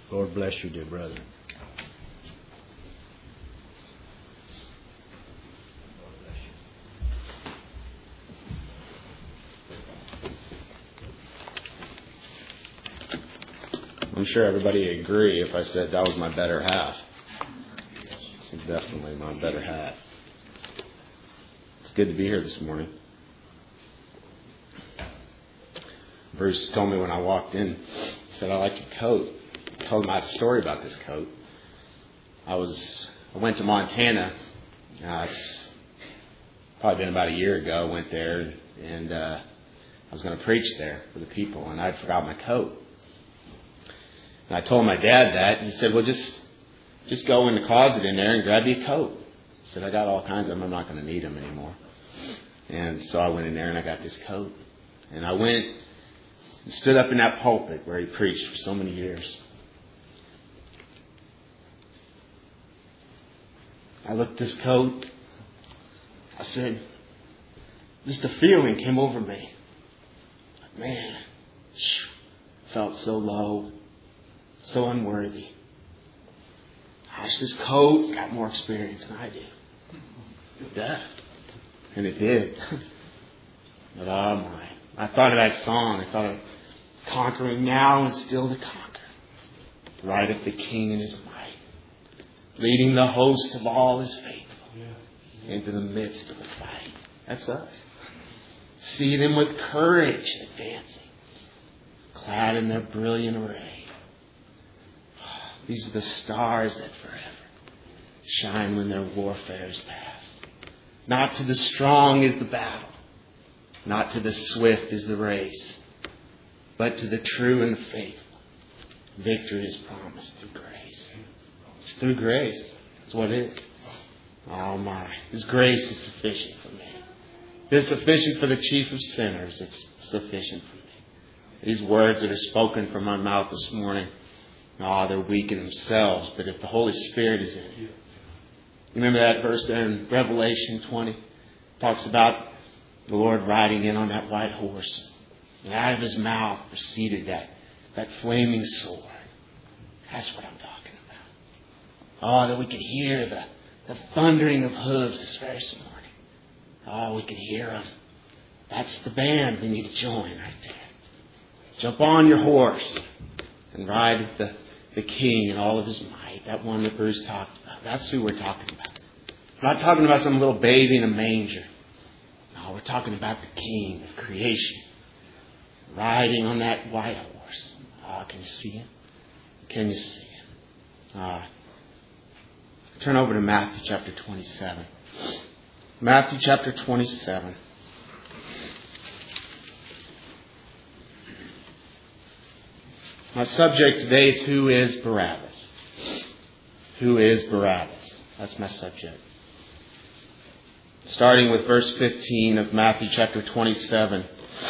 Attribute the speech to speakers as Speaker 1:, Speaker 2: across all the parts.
Speaker 1: Lord bless you, dear brother. I'm sure everybody would agree if I said that was my better half. It's definitely my better half. It's good to be here this morning. Bruce told me when I walked in, he said, "I like your coat." I told him I had a story about this coat. I went to Montana. It's probably been about a year ago. I went there and I was going to preach there for the people, and I forgot my coat. And I told my dad that, and he said, "Well, just go in the closet in there and grab you a coat." He said, "I got all kinds of them. I'm not going to need them anymore." And so I went in there and I got this coat. And I went and stood up in that pulpit where he preached for so many years. I looked at this coat. I said, just a feeling came over me. Man, felt so low, so unworthy. Gosh, this coat's got more experience than I do. Yeah. And it did. But oh my. I thought of that song. I thought of conquering now and still to conquer. Rideth the King in his might, leading the host of all his faithful into the midst of the fight. That's us. See them with courage advancing, clad in their brilliant array. These are the stars that forever shine when their warfare is past. Not to the strong is the battle, not to the swift is the race, but to the true and the faithful, victory is promised through grace. It's through grace. That's what it is. Oh my. His grace is sufficient for me. It's sufficient for the chief of sinners. It's sufficient for me. These words that are spoken from my mouth this morning, they're weak in themselves, but if the Holy Spirit is in you. You remember that verse there in Revelation 20? It talks about the Lord riding in on that white horse. And out of his mouth proceeded that flaming sword. That's what I'm talking about. That we could hear the thundering of hooves this very morning. We could hear them. That's the band we need to join right there. Jump on your horse and ride the King in all of his might. That one that Bruce talked about. That's who we're talking about. We're not talking about some little baby in a manger. No, we're talking about the King of creation, riding on that white horse. Can you see him? Can you see him? Turn over to Matthew chapter 27. Matthew chapter 27. My subject today is who is Barabbas? Who is Barabbas? That's my subject. Starting with verse 15 of Matthew chapter 27.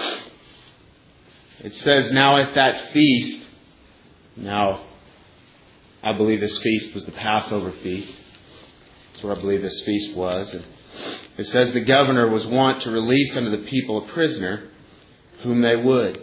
Speaker 1: It says, "Now at that feast," now I believe this feast was the Passover feast. That's where I believe this feast was. And it says, "The governor was wont to release unto the people a prisoner whom they would.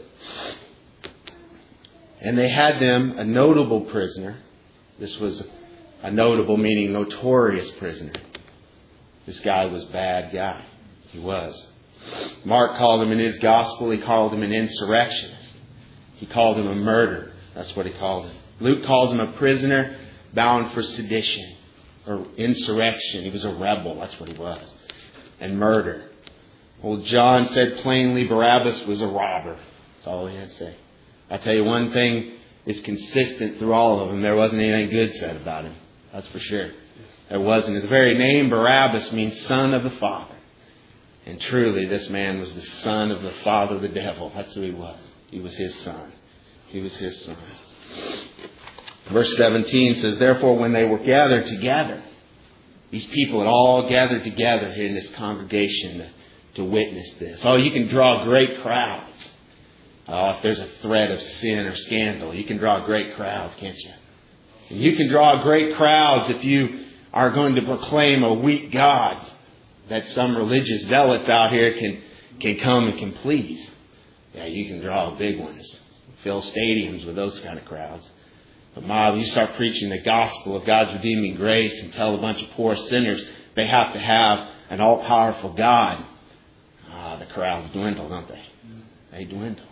Speaker 1: And they had them a notable prisoner." This was a notable meaning notorious prisoner. This guy was a bad guy. He was. Mark called him in his gospel, he called him an insurrectionist. He called him a murderer. That's what he called him. Luke calls him a prisoner bound for sedition or insurrection. He was a rebel. That's what he was. And murder. Well, John said plainly Barabbas was a robber. That's all he had to say. I'll tell you one thing is consistent through all of them. There wasn't anything good said about him. That's for sure. There wasn't. The very name Barabbas means son of the Father. And truly, this man was the son of the father of the devil. That's who he was. He was his son. He was his son. Verse 17 says, "Therefore, when they were gathered together," these people had all gathered together here in this congregation to witness this. You can draw great crowds. If there's a threat of sin or scandal, you can draw great crowds, can't you? And you can draw great crowds if you are going to proclaim a weak God that some religious zealots out here can come and can please. Yeah, you can draw big ones. Fill stadiums with those kind of crowds. But when you start preaching the gospel of God's redeeming grace and tell a bunch of poor sinners they have to have an all-powerful God, the crowds dwindle, don't they? They dwindle.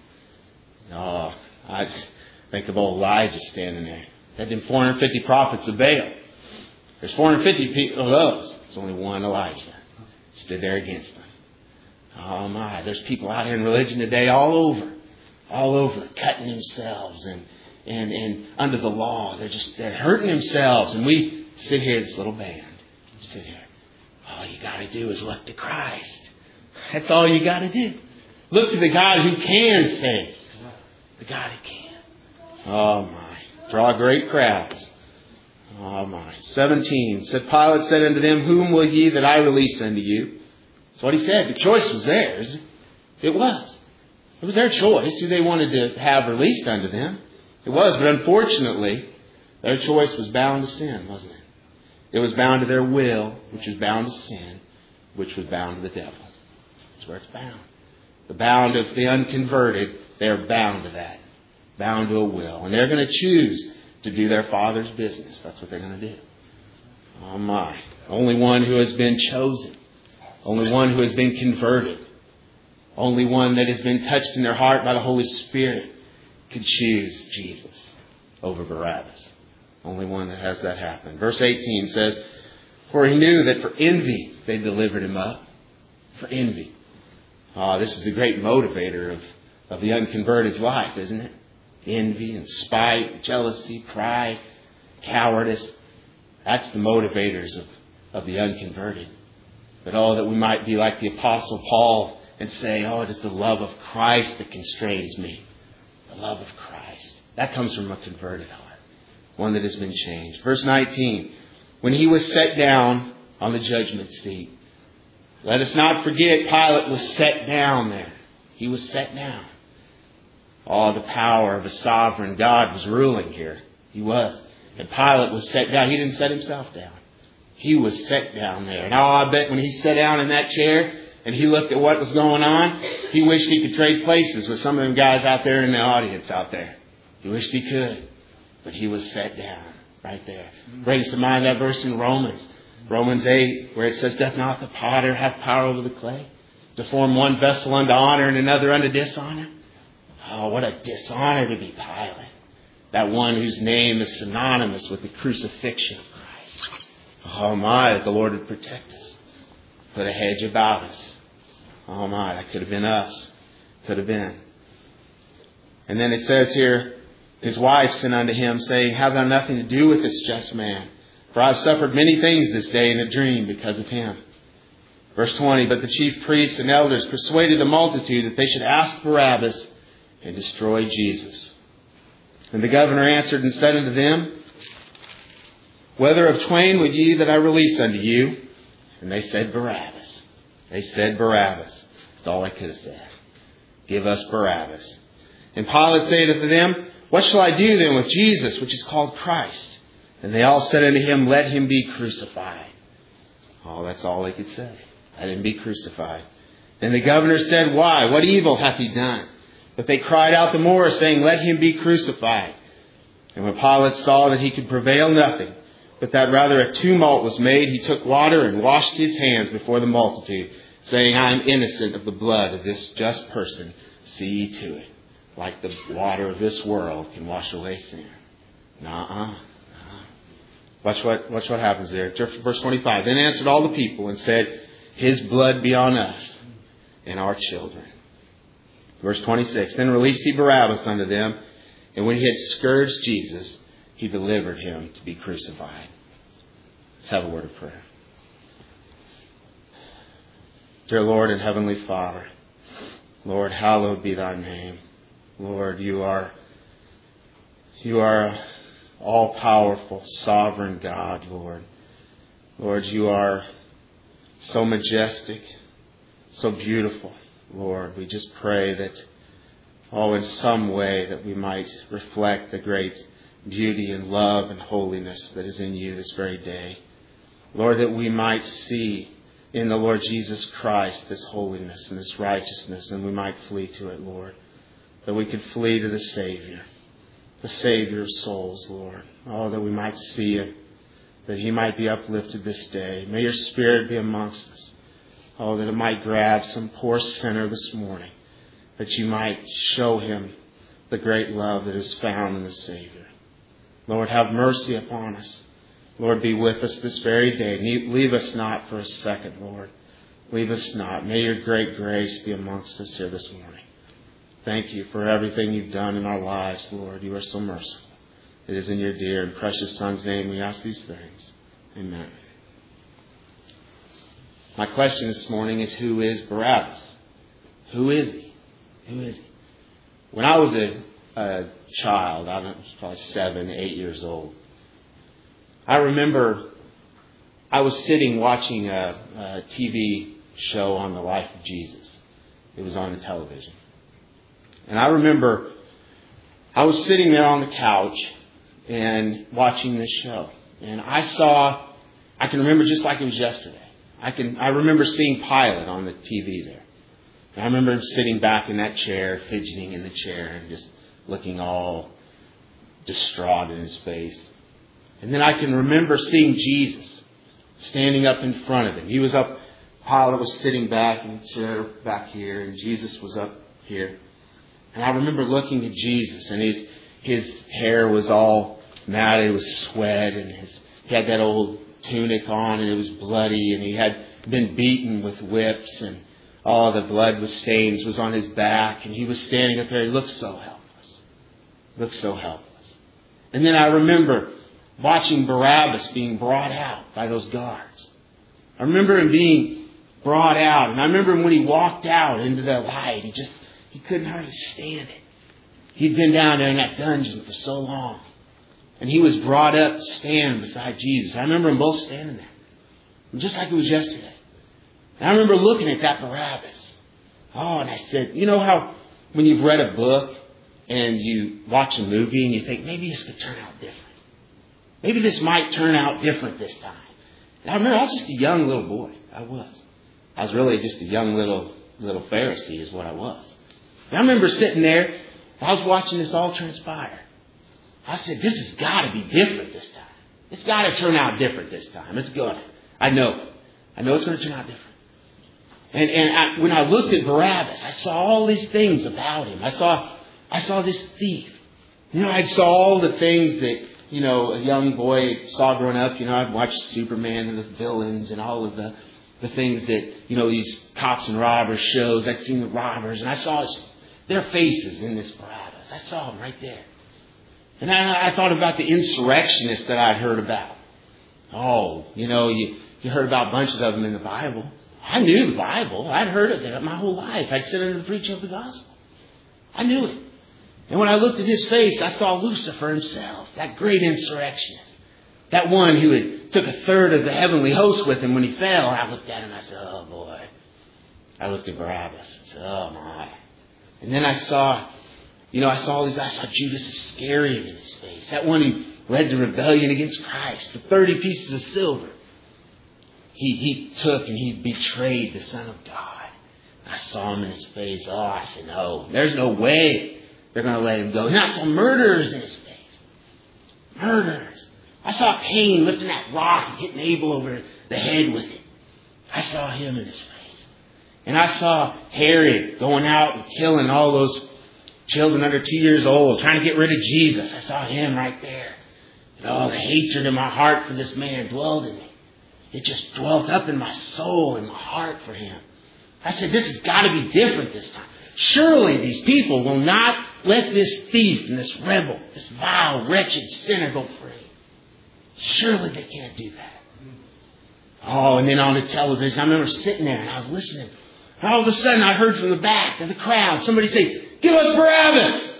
Speaker 1: I just think of old Elijah standing there. Had them 450 prophets of Baal. There's 450 people of those. There's only one Elijah. Stood there against them. Oh my, there's people out here in religion today all over, cutting themselves and under the law. They're hurting themselves. And we sit here, this little band, sit here. All you got to do is look to Christ. That's all you got to do. Look to the God who can save. The God who can. Oh my. Draw great crowds. Oh my. 17. Pilate said unto them, Whom will ye that I release unto you? That's what he said. The choice was theirs. It was. It was their choice who they wanted to have released unto them. It was, but unfortunately, their choice was bound to sin, wasn't it? It was bound to their will, which was bound to sin, which was bound to the devil. That's where it's bound. The bound of the unconverted, they're bound to that. Bound to a will. And they're going to choose to do their Father's business. That's what they're going to do. Oh my. Only one who has been chosen. Only one who has been converted. Only one that has been touched in their heart by the Holy Spirit could choose Jesus over Barabbas. Only one that has that happen. Verse 18 says, For he knew that for envy they delivered him up. For envy. This is the great motivator of the unconverted's life, isn't it? Envy and spite, jealousy, pride, cowardice. That's the motivators of the unconverted. But that we might be like the Apostle Paul and say, it is the love of Christ that constrains me. The love of Christ. That comes from a converted heart. One that has been changed. Verse 19. When he was set down on the judgment seat. Let us not forget Pilate was set down there. He was set down. The power of a sovereign God was ruling here. He was. And Pilate was set down. He didn't set himself down. He was set down there. And I bet when he sat down in that chair and he looked at what was going on, he wished he could trade places with some of them guys out there in the audience out there. He wished he could. But he was set down right there. Brings to mind that verse in Romans 8, where it says, Doth not the potter have power over the clay, to form one vessel unto honor and another unto dishonor? What a dishonor to be Pilate. That one whose name is synonymous with the crucifixion of Christ. That the Lord would protect us. Put a hedge about us. That could have been us. Could have been. And then it says here, his wife sent unto him, saying, Have thou nothing to do with this just man? For I have suffered many things this day in a dream because of him. Verse 20, But the chief priests and elders persuaded the multitude that they should ask Barabbas and destroy Jesus. And the governor answered and said unto them, Whether of twain would ye that I release unto you? And they said Barabbas. They said Barabbas. That's all I could have said. Give us Barabbas. And Pilate said unto them, What shall I do then with Jesus, which is called Christ? And they all said unto him, Let him be crucified. That's all they could say. Let him be crucified. And the governor said, Why? What evil hath he done? But they cried out the more, saying, Let him be crucified. And when Pilate saw that he could prevail nothing, but that rather a tumult was made, he took water and washed his hands before the multitude, saying, I am innocent of the blood of this just person. See ye to it. Like the water of this world can wash away sin. Watch what happens there. Verse 25. Then answered all the people and said, His blood be on us and our children. Verse 26. Then released he Barabbas unto them, and when he had scourged Jesus, he delivered him to be crucified. Let's have a word of prayer. Dear Lord and Heavenly Father, Lord, hallowed be thy name. Lord, you are all-powerful, sovereign God, Lord. Lord, you are so majestic, so beautiful, Lord. We just pray that, in some way that we might reflect the great beauty and love and holiness that is in you this very day. Lord, that we might see in the Lord Jesus Christ this holiness and this righteousness, and we might flee to it, Lord. That we could flee to the Savior. the Savior of souls, Lord. Oh, that we might see Him, that He might be uplifted this day. May your Spirit be amongst us. Oh, that it might grab some poor sinner this morning, that you might show him the great love that is found in the Savior. Lord, have mercy upon us. Lord, be with us this very day. Leave us not for a second, Lord. Leave us not. May your great grace be amongst us here this morning. Thank you for everything you've done in our lives, Lord. You are so merciful. It is in your dear and precious Son's name we ask these things. Amen. My question this morning is, who is Barabbas? Who is he? Who is he? When I was a child, I was probably 7, 8 years old, I remember I was sitting watching a TV show on the life of Jesus. It was on the television. And I remember I was sitting there on the couch and watching this show. And I can remember just like it was yesterday. I remember seeing Pilate on the TV there. And I remember him sitting back in that chair, fidgeting in the chair and just looking all distraught in his face. And then I can remember seeing Jesus standing up in front of him. Pilate was sitting back in the chair back here, and Jesus was up here. And I remember looking at Jesus, and his hair was all matted with sweat, and he had that old tunic on, and it was bloody, and he had been beaten with whips, and all the blood with stains was on his back, and he was standing up there. He looked so helpless. And then I remember watching Barabbas being brought out by those guards. I remember him being brought out, and I remember him when he walked out into the light, he couldn't hardly stand it. He'd been down there in that dungeon for so long. And he was brought up to stand beside Jesus. I remember them both standing there. Just like it was yesterday. And I remember looking at that Barabbas. Oh, and I said, you know how when you've read a book and you watch a movie and you think, maybe this could turn out different. Maybe this might turn out different this time. And I remember I was just a young little boy. I was really just a young little Pharisee is what I was. And I remember sitting there. I was watching this all transpire. I said, this has got to be different this time. It's got to turn out different this time. It's good. I know it's going to turn out different. And when I looked at Barabbas, I saw all these things about him. I saw this thief. I saw all the things that, a young boy saw growing up. I'd watched Superman and the villains and all of the things that, these cops and robbers shows. I'd seen the robbers, and I saw their faces in this Barabbas. I saw them right there. And I thought about the insurrectionists that I'd heard about. Oh, you heard about bunches of them in the Bible. I knew the Bible. I'd heard of it my whole life. I'd sit under the preaching of the gospel. I knew it. And when I looked at his face, I saw Lucifer himself, that great insurrectionist. That one who had took a third of the heavenly host with him when he fell. I looked at him and I said, oh boy. I looked at Barabbas and said, oh my. And then I saw Judas Iscariot in his face. That one who led the rebellion against Christ. The 30 pieces of silver. He took and he betrayed the Son of God. I saw him in his face. Oh, I said, no, there's no way they're going to let him go. And I saw murderers in his face. Murderers. I saw Cain lifting that rock and hitting Abel over the head with it. I saw him in his face. And I saw Herod going out and killing all those children under 2 years old, trying to get rid of Jesus. I saw him right there. And the hatred in my heart for this man dwelled in me. It just dwelt up in my soul and my heart for him. I said, this has got to be different this time. Surely these people will not let this thief and this rebel, this vile, wretched sinner go free. Surely they can't do that. Oh, and then on the television, I remember sitting there and I was listening. And all of a sudden I heard from the back of the crowd somebody say, give us Barabbas.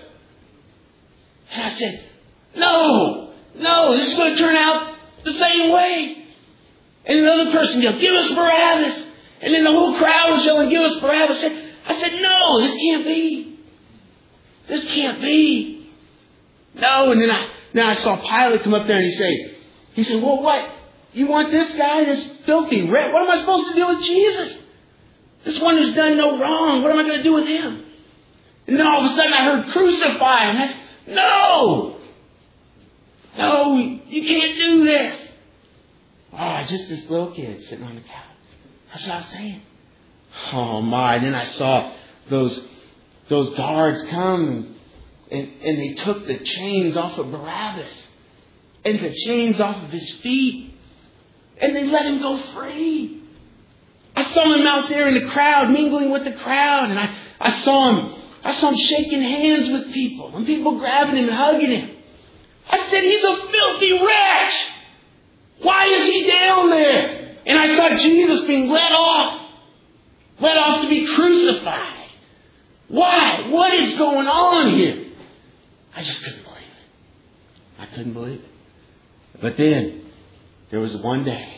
Speaker 1: And I said, no, this is going to turn out the same way. And another person yelled, give us Barabbas. And then the whole crowd was yelling, give us Barabbas. I said, no, this can't be. This can't be. No, and then I saw Pilate come up there and he said, well, what? You want this guy, this filthy rat? What am I supposed to do with Jesus? This one who's done no wrong. What am I going to do with him? And then all of a sudden I heard crucify him. No! No, you can't do this. Oh, just this little kid sitting on the couch. That's what I was saying. Oh my, then I saw those guards come and they took the chains off of Barabbas and the chains off of his feet and they let him go free. I saw him out there in the crowd, mingling with the crowd, and I saw him shaking hands with people and people grabbing him and hugging him. I said, he's a filthy wretch. Why is he down there? And I saw Jesus being led off to be crucified. Why? What is going on here? I just couldn't believe it. I couldn't believe it. But then, there was one day,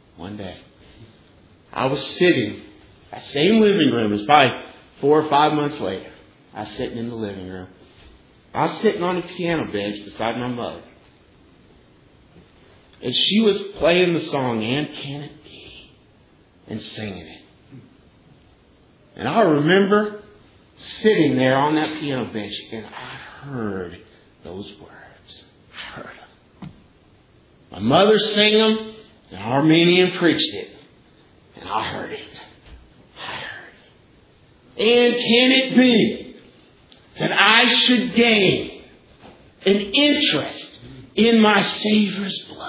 Speaker 1: I was sitting, that same living room, it was probably 4 or 5 months later. I was sitting in the living room. I was sitting on a piano bench beside my mother. And she was playing the song, And Can It Be? And singing it. And I remember sitting there on that piano bench and I heard those words. I heard them. My mother sang them and Armenian preached it. And I heard it. I heard it. And can it be that I should gain an interest in my Savior's blood?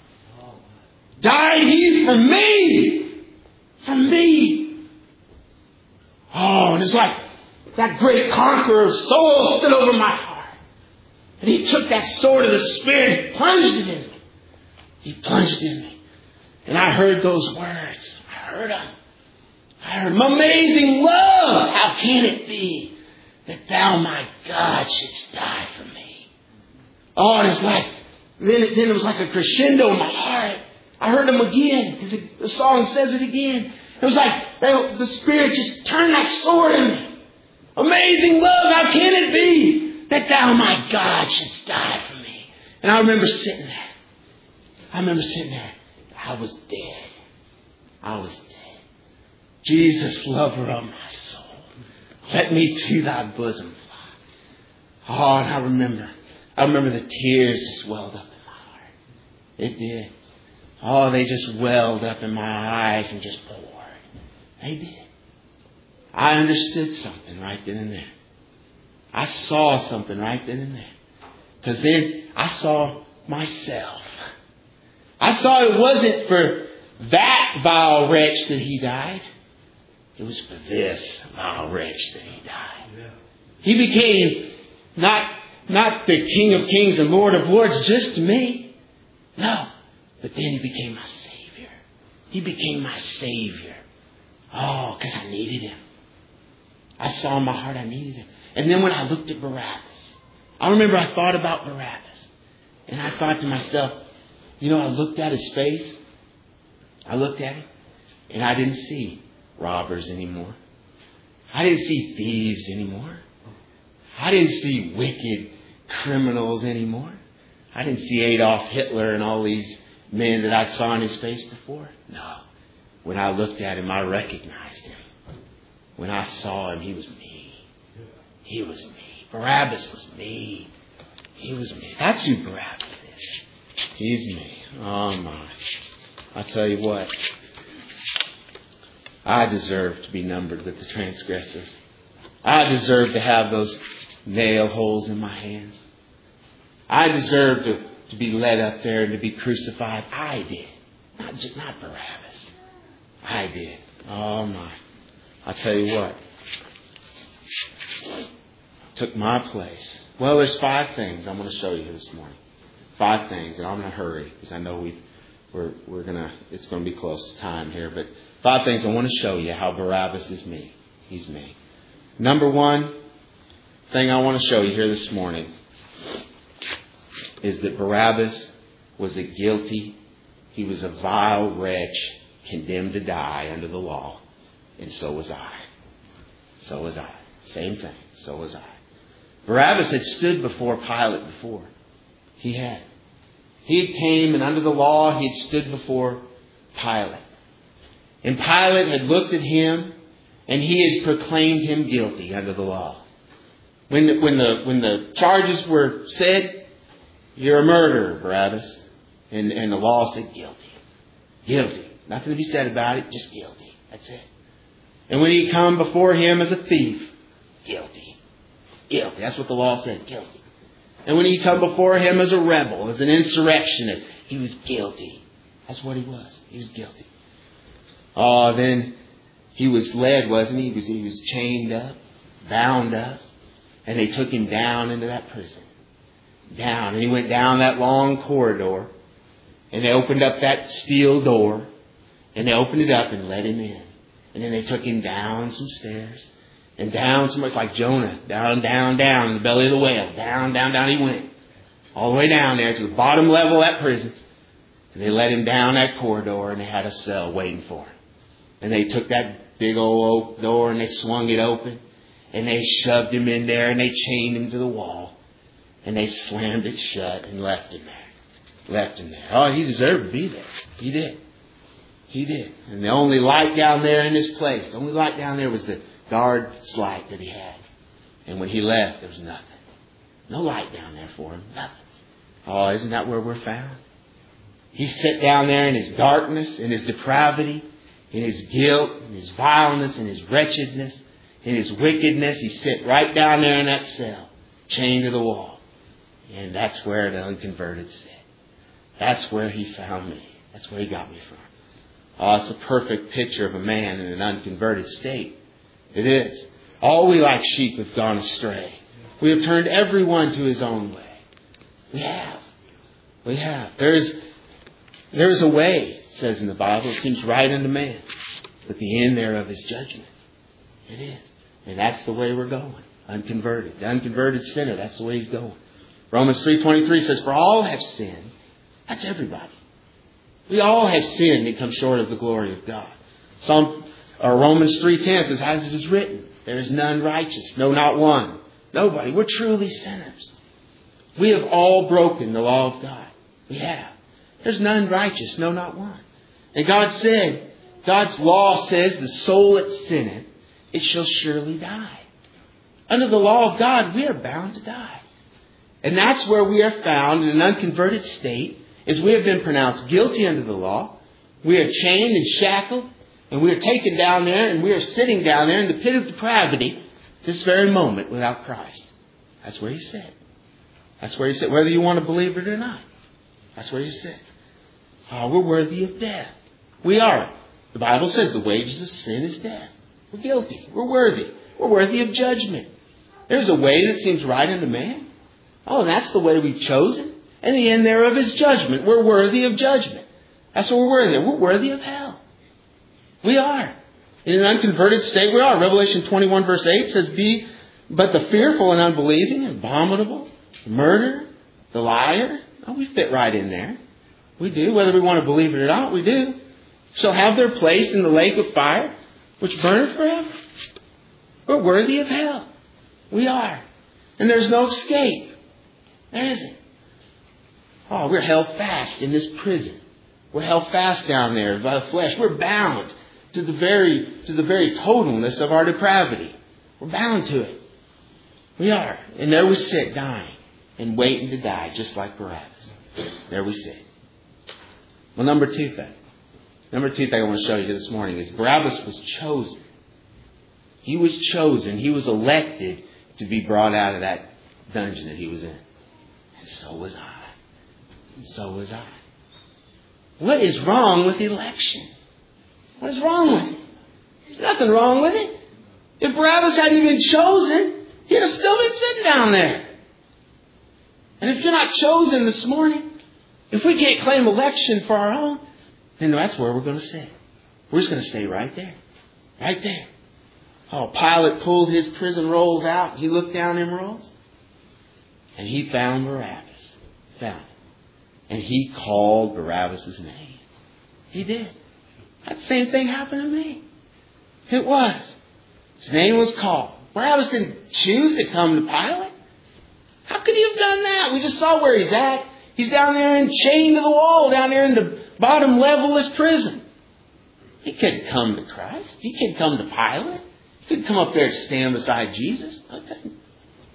Speaker 1: Died He for me. For me. Oh, and it's like that great conqueror of souls stood over my heart. And He took that sword of the Spirit and plunged it in me. He plunged in me. And I heard those words. I heard them. I heard, amazing love, how can it be that Thou, my God, shouldst die for me? Oh, and it's like, then it was like a crescendo in my heart. I heard them again, because the song says it again. It was like the Spirit just turned that sword in me. Amazing love, how can it be that Thou, my God, shouldst die for me? And I remember sitting there. I was dead. I was dead. Jesus, lover of my soul, let me to Thy bosom fly. Oh, and I remember the tears just welled up in my heart. It did. Oh, they just welled up in my eyes and just poured. They did. I understood something right then and there. I saw something right then and there. Because then I saw myself. I saw it wasn't for that vile wretch that He died. It was for this vile wretch that He died. Yeah. He became not the King of Kings and Lord of Lords just to me. No. But then He became my Savior. He became my Savior. Oh, because I needed Him. I saw in my heart I needed Him. And then when I looked at Barabbas, I remember I thought about Barabbas. And I thought to myself, I looked at his face. I looked at him. And I didn't see robbers anymore. I didn't see thieves anymore. I didn't see wicked criminals anymore. I didn't see Adolf Hitler and all these men that I saw in his face before. No. When I looked at him, I recognized him. When I saw him, he was me. He was me. Barabbas was me. He was me. That's who Barabbas is. He's me. Oh my. I tell you what. I deserve to be numbered with the transgressors. I deserve to have those nail holes in my hands. I deserve to be led up there and to be crucified. I did. Not Barabbas. I did. Oh my. I'll tell you what. Took my place. Well, there's 5 things I'm going to show you this morning. 5 things, and I'm going to hurry because I know it's going to be close to time here. But 5 things I want to show you how Barabbas is me. He's me. Number 1 thing I want to show you here this morning is that Barabbas was he was a vile wretch condemned to die under the law. And so was I. So was I. Same thing. So was I. Barabbas had stood before Pilate before. He had. He had came and under the law he had stood before Pilate. And Pilate had looked at him and he had proclaimed him guilty under the law. When the charges were said, you're a murderer, Barabbas. And the law said guilty. Guilty. Nothing to be said about it, just guilty. That's it. And when he come before him as a thief, guilty. Guilty. That's what the law said, guilty. And when he come before him as a rebel, as an insurrectionist, he was guilty. That's what he was. He was guilty. Oh, then he was led, wasn't he? He was chained up, bound up, and they took him down into that prison. Down. And he went down that long corridor, and they opened up that steel door, and they opened it up and let him in. And then they took him down some stairs, and down so much like Jonah, down, down, down in the belly of the whale. Down, down, down he went. All the way down there to the bottom level of that prison. And they let him down that corridor, and they had a cell waiting for him. And they took that big old oak door, and they swung it open, and they shoved him in there, and they chained him to the wall. And they slammed it shut and left him there. Left him there. Oh, he deserved to be there. He did. He did. And the only light down there in this place, the only light down there was the guard's light that he had. And when he left, there was nothing. No light down there for him. Nothing. Oh, isn't that where we're found? He sat down there in his darkness, in his depravity, in his guilt, in his vileness, in his wretchedness, in his wickedness. He sat right down there in that cell, chained to the wall. And that's where the unconverted sit. That's where he found me. That's where he got me from. Oh, it's a perfect picture of a man in an unconverted state. It is. All we like sheep have gone astray. We have turned everyone to his own way. We have. We have. There's a way, it says in the Bible, it seems right unto man, but the end thereof is judgment. It is. And that's the way we're going. Unconverted. The unconverted sinner, that's the way he's going. Romans 3:23 says, for all have sinned. That's everybody. We all have sinned and come short of the glory of God. Romans 3:10 says, as it is written, there is none righteous, no, not one. Nobody. We're truly sinners. We have all broken the law of God. We have. There's none righteous, no, not one. And God said, God's law says, the soul that sinneth, it shall surely die. Under the law of God, we are bound to die. And that's where we are found in an unconverted state, is we have been pronounced guilty under the law. We are chained and shackled, and we are taken down there, and we are sitting down there in the pit of depravity this very moment without Christ. That's where He sit. That's where He sit, whether you want to believe it or not. That's where He sit. Oh, we're worthy of death. We are. The Bible says the wages of sin is death. We're guilty. We're worthy. We're worthy of judgment. There's a way that seems right unto man. Oh, and that's the way we've chosen. And the end thereof is judgment. We're worthy of judgment. That's what we're worthy of. We're worthy of hell. We are. In an unconverted state, we are. Revelation 21 verse 8 says, be but the fearful and unbelieving, abominable, the murderer, the liar. Oh, we fit right in there. We do. Whether we want to believe it or not, we do. Shall have their place in the lake of fire, which burneth forever. We're worthy of hell. We are. And there's no escape. There isn't. Oh, we're held fast in this prison. We're held fast down there by the flesh. We're bound to the very totalness of our depravity. We're bound to it. We are. And there we sit, dying and waiting to die, just like Barabbas. There we sit. Well, number two thing I want to show you this morning is Barabbas was chosen. He was chosen. He was elected to be brought out of that dungeon that he was in. And so was I. And so was I. What is wrong with election? What is wrong with it? There's nothing wrong with it. If Barabbas hadn't been chosen, he'd have still been sitting down there. And if you're not chosen this morning, if we can't claim election for our own, then that's where we're going to stay. We're just going to stay right there. Right there. Oh, Pilate pulled his prison rolls out. He looked down them rolls. And he found Barabbas. Found him. And he called Barabbas' name. He did. That same thing happened to me. It was. His name was called. Barabbas didn't choose to come to Pilate. How could he have done that? We just saw where he's at. He's down there and chained to the wall, down there in the bottom level of his prison. He couldn't come to Christ. He couldn't come to Pilate. He couldn't come up there and stand beside Jesus. No, couldn't.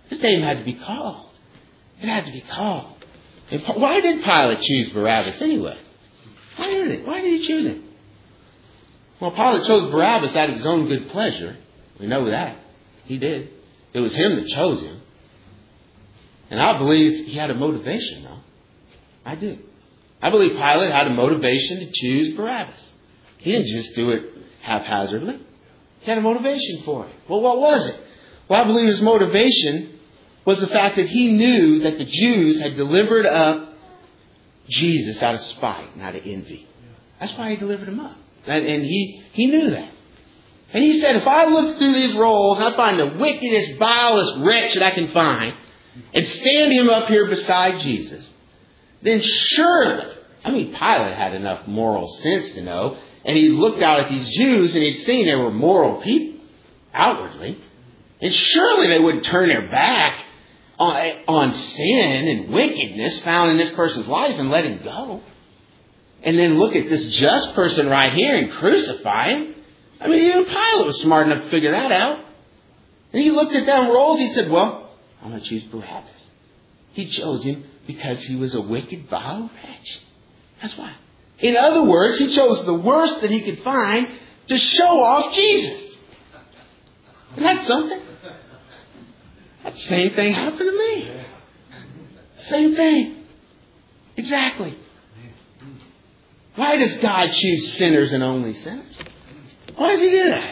Speaker 1: His name had to be called. It had to be called. And why did Pilate choose Barabbas anyway? Why did it? Why did he choose him? Well, Pilate chose Barabbas out of his own good pleasure. We know that. He did. It was him that chose him. And I believe he had a motivation, though. I do. I believe Pilate had a motivation to choose Barabbas. He didn't just do it haphazardly. He had a motivation for it. Well, what was it? Well, I believe his motivation was the fact that he knew that the Jews had delivered up Jesus out of spite and out of envy. That's why he delivered him up. And he knew that. And he said, if I look through these rolls and I find the wickedest, vilest wretch that I can find and stand him up here beside Jesus, then surely, Pilate had enough moral sense to know, and he looked out at these Jews and he'd seen they were moral people outwardly, and surely they wouldn't turn their back on sin and wickedness found in this person's life and let him go. And then look at this just person right here and crucify him. Even Pilate was smart enough to figure that out. And he looked at them rolls. He said, well, I'm going to choose Barabbas. He chose him because he was a wicked, vile wretch. That's why. In other words, he chose the worst that he could find to show off Jesus. Isn't that something? That same thing happened to me. Same thing. Exactly. Why does God choose sinners and only sinners? Why does he do that?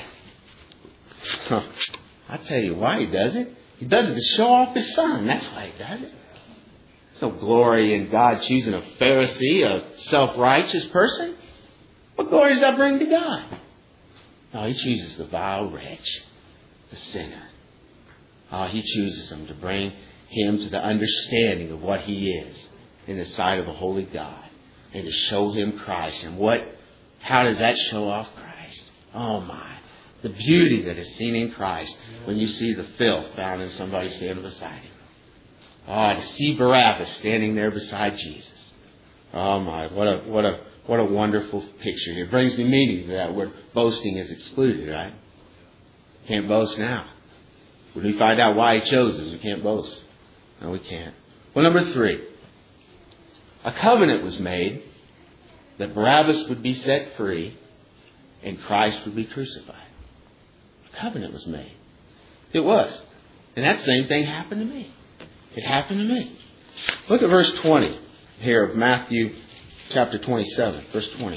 Speaker 1: I'll tell you why he does it. He does it to show off his Son. That's why he does it. There's no glory in God choosing a Pharisee, a self-righteous person. What glory does that bring to God? No, he chooses the vile wretch, the sinner. He chooses him to bring him to the understanding of what he is in the sight of a holy God. And to show him Christ. And how does that show off Christ? Oh my. The beauty that is seen in Christ when you see the filth found in somebody standing beside him. To see Barabbas standing there beside Jesus. Oh my, what a wonderful picture. It brings me meaning to that word. Boasting is excluded, right? Can't boast now. When we find out why he chose us, we can't boast. No, we can't. Well, number 3. A covenant was made that Barabbas would be set free and Christ would be crucified. A covenant was made. It was. And that same thing happened to me. It happened to me. Look at verse 20 here of Matthew chapter 27, verse 20.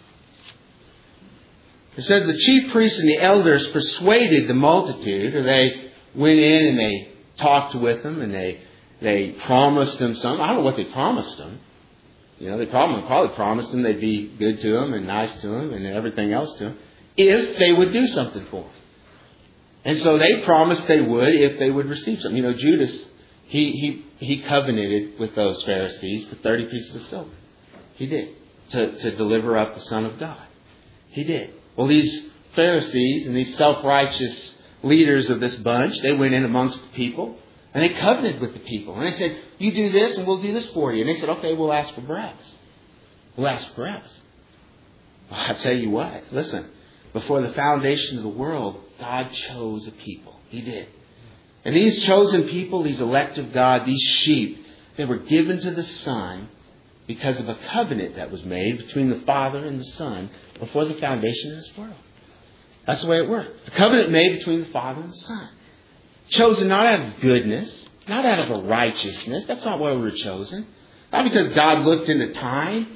Speaker 1: It says, the chief priests and the elders persuaded the multitude, or they went in and they talked with them and they promised them something. I don't know what they promised them. They probably promised them they'd be good to him and nice to him and everything else to him if they would do something for him. And so they promised they would if they would receive something. Judas, he covenanted with those Pharisees for 30 pieces of silver. He did. To deliver up the Son of God. He did. Well, these Pharisees and these self-righteous leaders of this bunch, they went in amongst the people. And they covenanted with the people. And they said, you do this and we'll do this for you. And they said, okay, we'll ask for Barabbas. We'll ask for Barabbas. Well, I'll tell you what. Listen, before the foundation of the world, God chose a people. He did. And these chosen people, these elect of God, these sheep, they were given to the Son because of a covenant that was made between the Father and the Son before the foundation of this world. That's the way it worked. A covenant made between the Father and the Son. Chosen not out of goodness, not out of a righteousness. That's not why we were chosen. Not because God looked into time.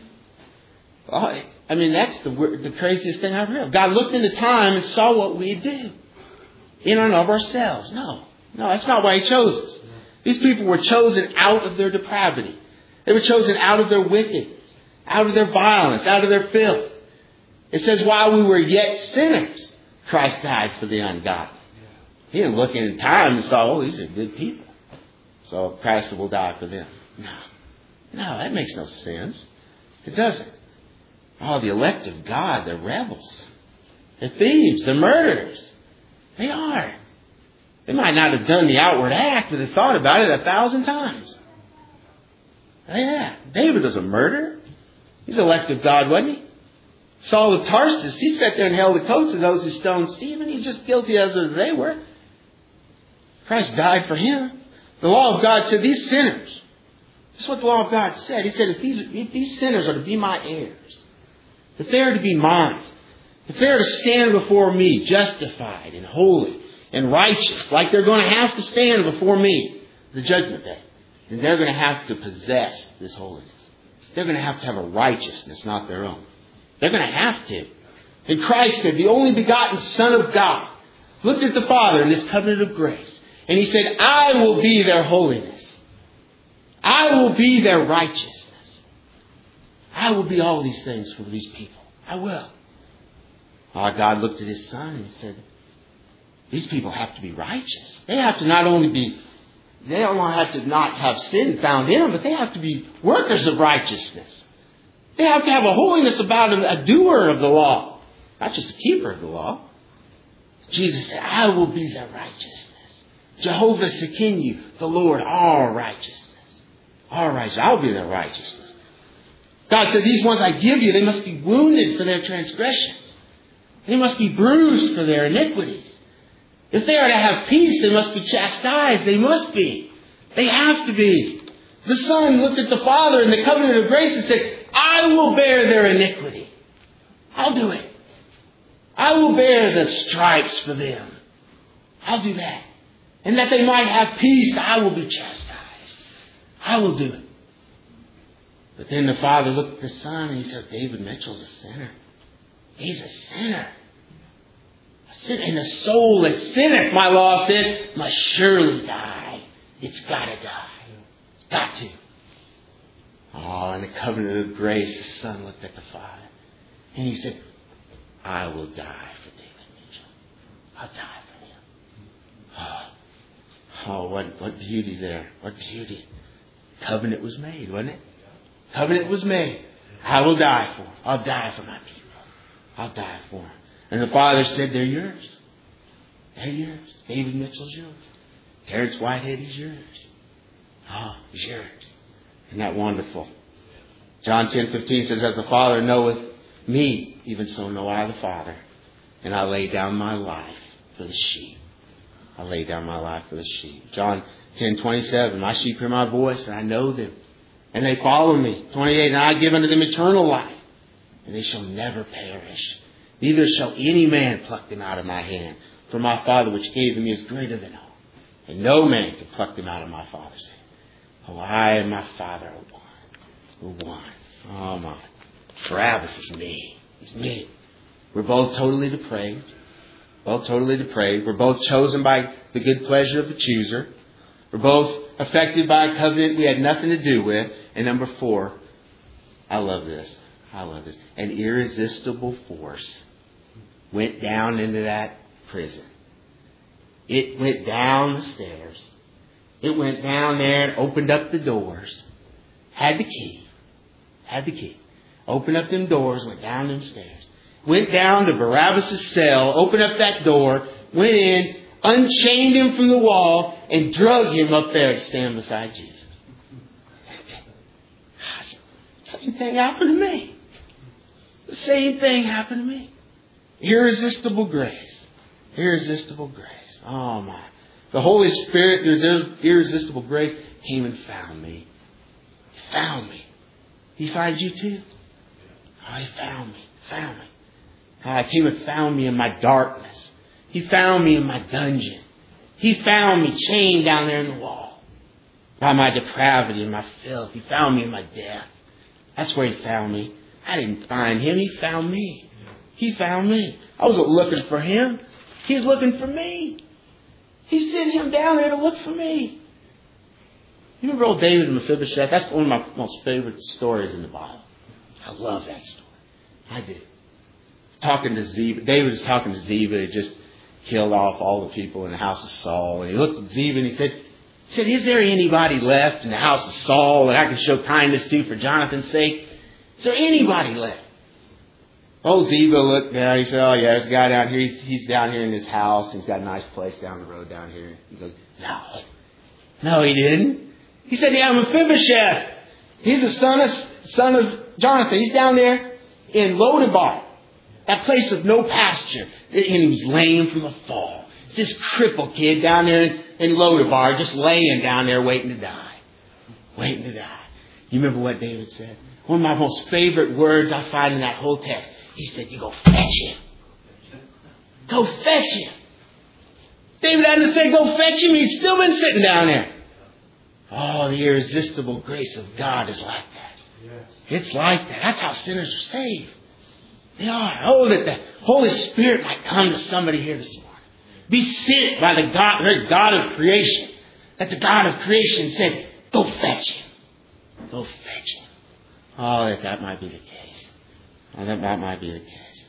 Speaker 1: That's the craziest thing I've heard. God looked into time and saw what we do in and of ourselves. No, that's not why he chose us. These people were chosen out of their depravity. They were chosen out of their wickedness, out of their violence, out of their filth. It says, while we were yet sinners, Christ died for the ungodly. He didn't look in time and saw, these are good people, so Christ will die for them. No, that makes no sense. It doesn't. The elect of God, they're rebels. They're thieves. They're murderers. They are. They might not have done the outward act, but they thought about it 1,000 times. Yeah, David was a murderer. He's elect of God, wasn't he? Saul of Tarsus, he sat there and held the coats of those who stoned Stephen. He's just guilty as they were. Christ died for him. The law of God said these sinners, this is what the law of God said. He said if these sinners are to be my heirs, if they are to be mine, if they are to stand before me justified and holy and righteous, like they're going to have to stand before me, the judgment day, then they're going to have to possess this holiness. They're going to have a righteousness, not their own. They're going to have to. And Christ said, the only begotten Son of God, looked at the Father in this covenant of grace, and He said, I will be their holiness. I will be their righteousness. I will be all these things for these people. I will. God looked at His Son and said, these people have to be righteous. They have to not have to not have sin found in them, but they have to be workers of righteousness. They have to have a holiness about them, a doer of the law, not just a keeper of the law. Jesus said, I will be their righteousness. Jehovah Sekinu, the Lord, our righteousness. Our righteousness. I'll be their righteousness. God said, these ones I give you, they must be wounded for their transgressions. They must be bruised for their iniquities. If they are to have peace, they must be chastised. They must be. They have to be. The Son looked at the Father in the covenant of grace and said, I will bear their iniquity. I'll do it. I will bear the stripes for them. I'll do that. And that they might have peace, I will be chastised. I will do it. But then the Father looked at the Son and He said, David Mitchell's a sinner. He's a sinner. And a soul that sinneth, my law said, must surely die. It's got to die. Got to. Oh, in the covenant of grace, the Son looked at the Father. And He said, I will die for David Mitchell. I'll die for him. Oh, what beauty there. What beauty. Covenant was made, wasn't it? Covenant was made. I will die for him. I'll die for my people. I'll die for him. And the Father said, they're yours. They're yours. David Mitchell's yours. Terrence Whitehead is yours. He's yours. Isn't that wonderful? John 10:15 says, as the Father knoweth me, even so know I the Father. And I lay down my life for the sheep. I lay down my life for the sheep. John 10:27, my sheep hear my voice, and I know them. And they follow me. 28, and I give unto them eternal life. And they shall never perish. Neither shall any man pluck them out of my hand. For my Father which gave them is greater than all. And no man can pluck them out of my Father's hand. Oh, I and my Father are one. We're one. Oh, my. Travis is me. He's me. We're both totally depraved. Both totally depraved. We're both chosen by the good pleasure of the chooser. We're both affected by a covenant we had nothing to do with. And number 4, I love this. An irresistible force went down into that prison. It went down the stairs. It went down there and opened up the doors. Had the key. Opened up them doors, went down them stairs. Went down to Barabbas' cell, opened up that door, went in, unchained him from the wall, and drug him up there to stand beside Jesus. Same thing happened to me. The same thing happened to me. Irresistible grace. Irresistible grace. Oh my. The Holy Spirit, there's irresistible grace, came and found me. He found me. He finds you too. Oh, He found me. He came and found me in my darkness. He found me in my dungeon. He found me chained down there in the wall. By my depravity and my filth. He found me in my death. That's where He found me. I didn't find Him. He found me. He found me. I wasn't looking for Him. He was looking for me. He sent Him down there to look for me. You remember old David and Mephibosheth? That's one of my most favorite stories in the Bible. I love that story. I do. Talking to Ziba. David was talking to Ziba. He just killed off all the people in the house of Saul. And he looked at Ziba and he said, is there anybody left in the house of Saul that I can show kindness to for Jonathan's sake? Is there anybody left? Old Ziba looked down. He said, oh yeah, there's a guy down here. He's down here in his house. He's got a nice place down the road down here. He goes, no, he didn't. He said, yeah, Mephibosheth. He's the son of Jonathan. He's down there in Lodebar, that place of no pasture. And he was lame from the fall. This crippled kid down there in Lodabar, just laying down there waiting to die. Waiting to die. You remember what David said? One of my most favorite words I find in that whole text. He said, you go fetch him. Go fetch him. David hadn't said go fetch him. He's still been sitting down there. Oh, the irresistible grace of God is like that. It's like that. That's how sinners are saved. They are. Oh, that the Holy Spirit might come to somebody here this morning. Be sent by the God of creation. That the God of creation said, go fetch him. Go fetch him. Oh, that might be the case. Oh, that might be the case.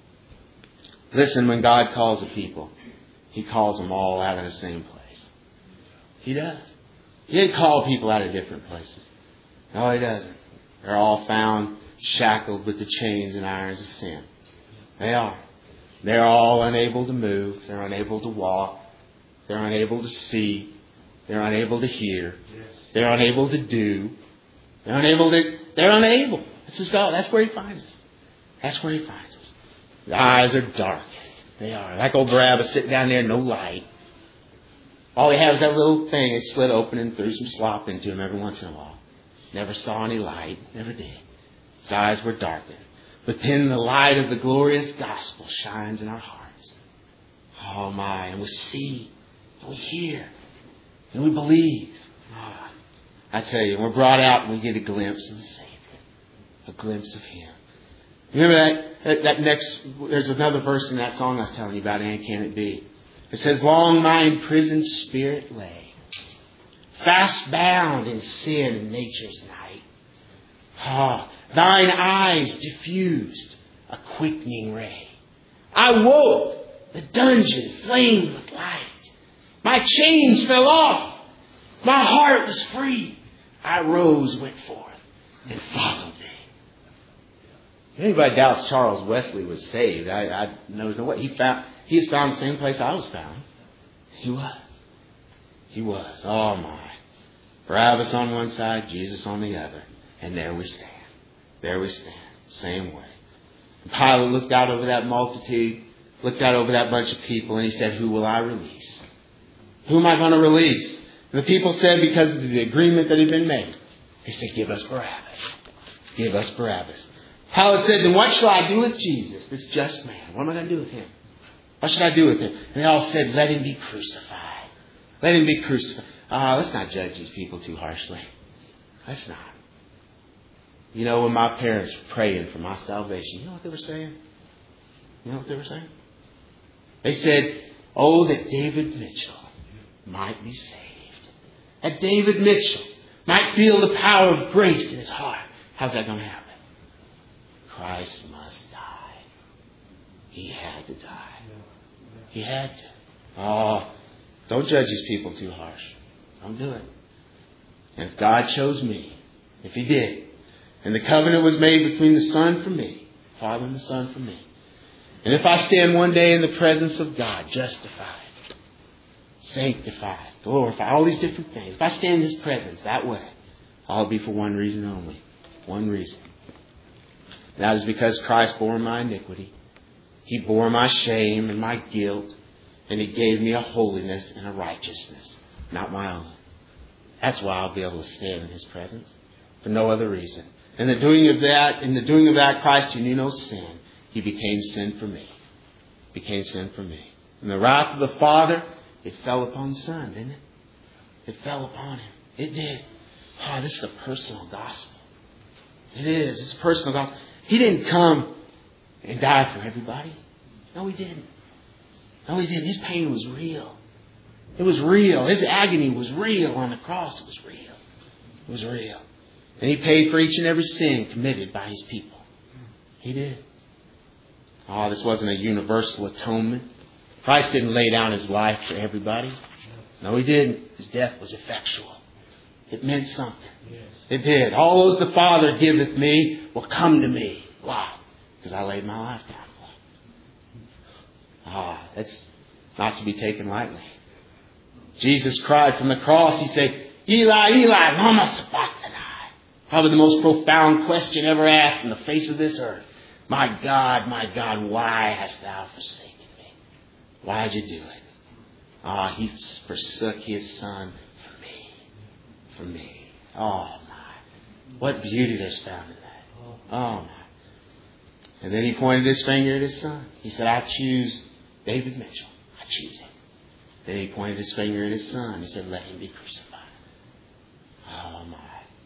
Speaker 1: Listen, when God calls a people, He calls them all out of the same place. He does. He didn't call people out of different places. No, He doesn't. They're all found shackled with the chains and irons of sin. They are. They're all unable to move. They're unable to walk. They're unable to see. They're unable to hear. They're unable to do. They're unable. That's where He finds us. That's where He finds us. The eyes are dark. They are. Like old Barabbas sitting down there, no light. All he had was that little thing. It slid open and threw some slop into him every once in a while. Never saw any light. Never did. His eyes were darkened. But then the light of the glorious gospel shines in our hearts. Oh my. And we see. And we hear. And we believe. Oh, I tell you, we're brought out and we get a glimpse of the Savior. A glimpse of Him. Remember that next, there's another verse in that song I was telling you about, and can it be? It says, long my imprisoned spirit lay, fast bound in sin and nature's night. Ah, thine eyes diffused a quickening ray. I woke, the dungeon flamed with light. My chains fell off. My heart was free. I rose, went forth, and followed Thee. If anybody doubts Charles Wesley was saved, I know no way. He was found the same place I was found. He was. He was. Oh my. Barabbas on one side, Jesus on the other. And there we stand. There we stand. Same way. And Pilate looked out over that multitude, looked out over that bunch of people, and he said, who will I release? Who am I going to release? And the people said, because of the agreement that had been made, they said, give us Barabbas. Give us Barabbas. Pilate said, then what shall I do with Jesus, this just man? What am I going to do with Him? What should I do with Him? And they all said, let Him be crucified. Let Him be crucified. Let's not judge these people too harshly. Let's not. You know, when my parents were praying for my salvation, you know what they were saying? You know what they were saying? They said, oh, that David Mitchell might be saved. That David Mitchell might feel the power of grace in his heart. How's that going to happen? Christ must die. He had to die. He had to. Oh, don't judge these people too harsh. Don't do it. And if God chose me, if He did, and the covenant was made between the Son for me, Father and the Son for me, and if I stand one day in the presence of God, justified, sanctified, glorified, all these different things, if I stand in His presence that way, I'll be for one reason only. One reason. And that is because Christ bore my iniquity. He bore my shame and my guilt. And He gave me a holiness and a righteousness, not my own. That's why I'll be able to stand in His presence. For no other reason. In the doing of that, Christ, who knew no sin, He became sin for me. Became sin for me. And the wrath of the Father, it fell upon the Son, didn't it? It fell upon Him. It did. Oh, this is a personal gospel. It is. It's a personal gospel. He didn't come and die for everybody. No, He didn't. No, He didn't. His pain was real. It was real. His agony was real on the cross. It was real. It was real. And He paid for each and every sin committed by His people. He did. Oh, this wasn't a universal atonement. Christ didn't lay down His life for everybody. No, He didn't. His death was effectual. It meant something. It did. All those the Father giveth me will come to me. Why? Because I laid my life down for Him. That's not to be taken lightly. Jesus cried from the cross. He said, Eli, Eli, lama sabachthani. Probably the most profound question ever asked on the face of this earth. My God, why hast Thou forsaken me? Why did You do it? He forsook His Son for me. For me. Oh, my. What beauty there's found in that. Oh, my. And then He pointed His finger at His Son. He said, I choose David Mitchell. I choose him. Then He pointed His finger at His Son. He said, let him be crucified. Oh, my.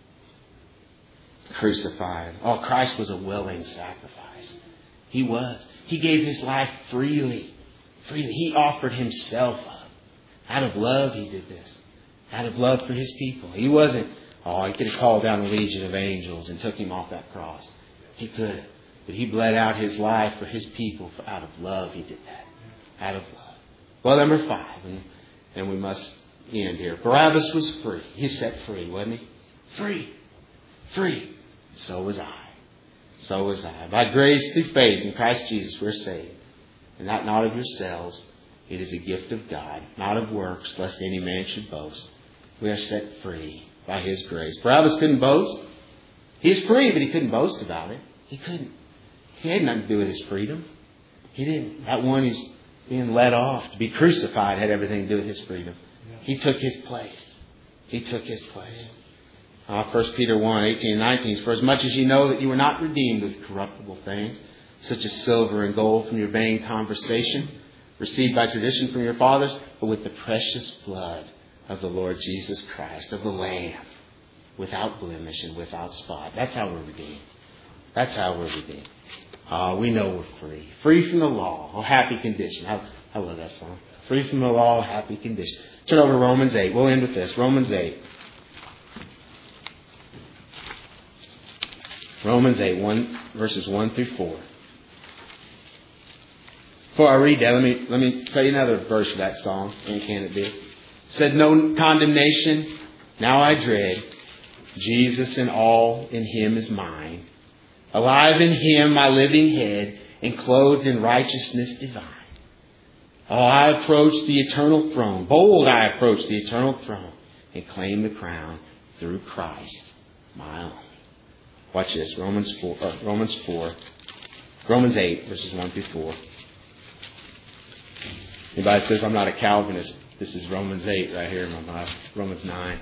Speaker 1: Crucified. Oh, Christ was a willing sacrifice. He was. He gave His life freely. Freely. He offered Himself up. Out of love, He did this. Out of love for His people. He wasn't, He could have called down a legion of angels and took Him off that cross. He could have. But He bled out His life for His people. Out of love, He did that. Out of love. Well, number 5. And we must end here. Barabbas was free. He's set free, wasn't he? Free. Free. So was I. So was I. By grace through faith in Christ Jesus we're saved. And that not of yourselves. It is a gift of God, not of works, lest any man should boast. We are set free by His grace. Barabbas couldn't boast. He's free, but he couldn't boast about it. He couldn't. He had nothing to do with his freedom. He didn't. That one who's being let off to be crucified had everything to do with his freedom. He took his place. He took his place. 1 Peter 1, 18 and 19 says, for as much as you know that you were not redeemed with corruptible things, such as silver and gold from your vain conversation, received by tradition from your fathers, but with the precious blood of the Lord Jesus Christ, of the Lamb, without blemish and without spot. That's how we're redeemed. That's how we're redeemed. We know we're free. Free from the law. Oh, happy condition. I love that song. Free from the law, happy condition. Turn over to Romans 8. We'll end with this. Romans 8. Romans 8, verses 1 through 4. Before I read that, let me tell you another verse of that song. And can it be? It said, no condemnation, now I dread. Jesus and all in Him is mine. Alive in Him, my living head, and clothed in righteousness divine. Oh, I approach the eternal throne. Bold I approach the eternal throne and claim the crown through Christ, my own. Watch this. Romans 8, verses 1 through 4. Anybody says I'm not a Calvinist, this is Romans 8 right here in my Bible. Romans 9.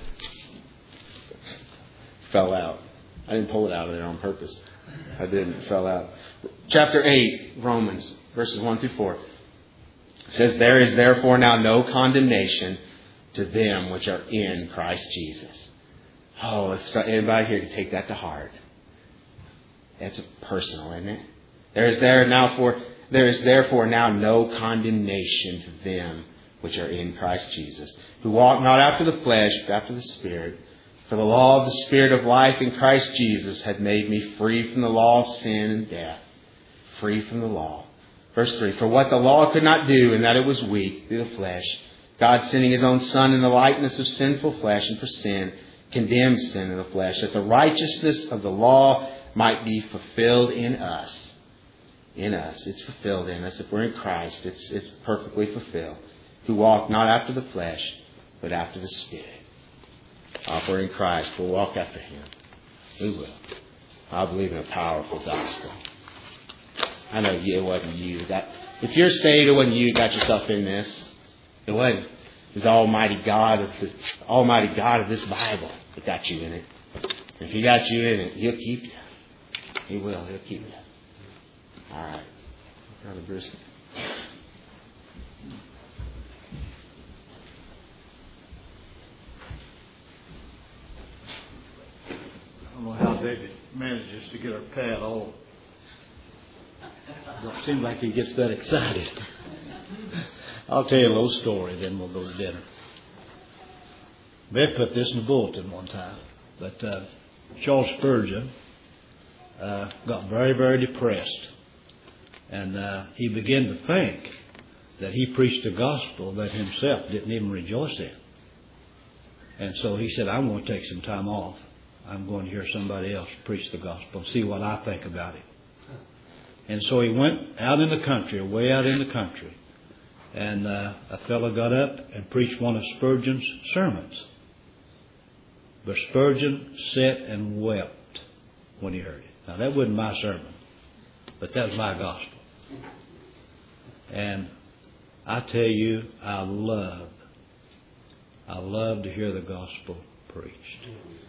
Speaker 1: Fell out. I didn't pull it out of there on purpose. I didn't. It fell out. Chapter 8, Romans, verses 1 through 4. It says, there is therefore now no condemnation to them which are in Christ Jesus. Oh, if anybody here can take that to heart. That's personal, isn't it? There is therefore now no condemnation to them which are in Christ Jesus, who walk not after the flesh, but after the Spirit. For the law of the Spirit of life in Christ Jesus had made me free from the law of sin and death. Free from the law. Verse 3, for what the law could not do, in that it was weak through the flesh, God sending His own Son in the likeness of sinful flesh, and for sin, condemned sin in the flesh, that the righteousness of the law might be fulfilled in us. In us. It's fulfilled in us. If we're in Christ, it's perfectly fulfilled. Who walk not after the flesh, but after the Spirit. If we're in Christ, we'll walk after Him. We will. I believe in a powerful gospel. I know it wasn't you. If you're saved, it wasn't you who got yourself in this. It wasn't. It was the Almighty God of this Bible that got you in it. And if He got you in it, He'll keep you. He will. He'll keep you. All right. Brother Bruce.
Speaker 2: I don't know how David manages to get our pad all. Don't seem like he gets that excited. I'll tell you a little story, then we'll go to dinner. Bev put this in the bulletin one time, but Charles Spurgeon got very, very depressed. And he began to think that he preached a gospel that himself didn't even rejoice in. And so he said, I'm going to take some time off. I'm going to hear somebody else preach the gospel and see what I think about it. And so he went out in the country, way out in the country. And a fellow got up and preached one of Spurgeon's sermons. But Spurgeon sat and wept when he heard it. Now, that wasn't my sermon, but that was my gospel. And I tell you, I love to hear the gospel preached.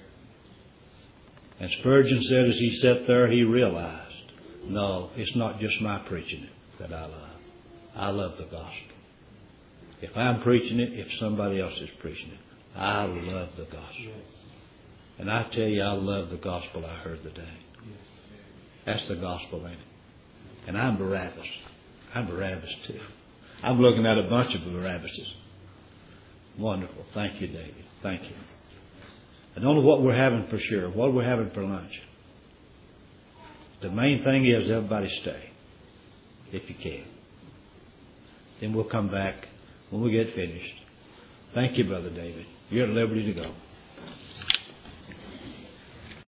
Speaker 2: And Spurgeon said as he sat there, he realized, no, it's not just my preaching it that I love. I love the gospel. If I'm preaching it, if somebody else is preaching it, I love the gospel. And I tell you, I love the gospel I heard today. That's the gospel, ain't it? And I'm Barabbas. I'm Barabbas too. I'm looking at a bunch of Barabbases. Wonderful. Thank you, David. Thank you. I don't know what we're having for sure, what we're having for lunch. The main thing is everybody stay, if you can. Then we'll come back when we get finished. Thank you, Brother David. You're at liberty to go.